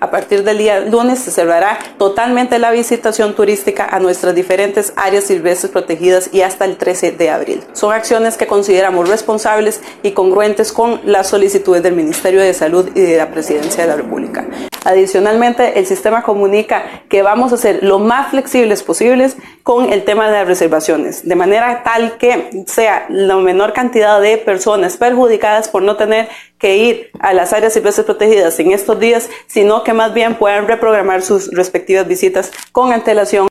a partir del día lunes se cerrará totalmente la visitación turística a nuestras diferentes áreas silvestres protegidas y hasta el 13 de abril. Son acciones que consideramos responsables y congruentes con las solicitudes del Ministerio de Salud y de la Presidencia de la República. Adicionalmente, el sistema comunica que vamos a ser lo más flexibles posibles con el tema de las reservaciones, de manera tal que sea la menor cantidad de personas perjudicadas por no tener que ir a las áreas silvestres protegidas en estos días, sino que más bien puedan reprogramar sus respectivas visitas con antelación.